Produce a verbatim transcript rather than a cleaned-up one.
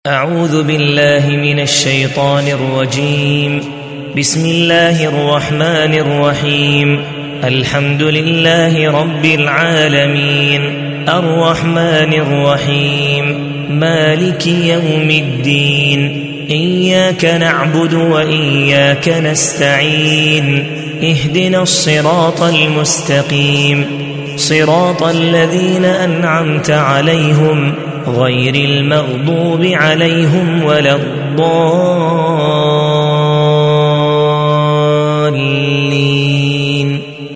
أعوذ بالله من الشيطان الرجيم. بسم الله الرحمن الرحيم. الحمد لله رب العالمين الرحمن الرحيم مالك يوم الدين إياك نعبد وإياك نستعين اهدنا الصراط المستقيم صراط الذين أنعمت عليهم غير المغضوب عليهم ولا الضالين.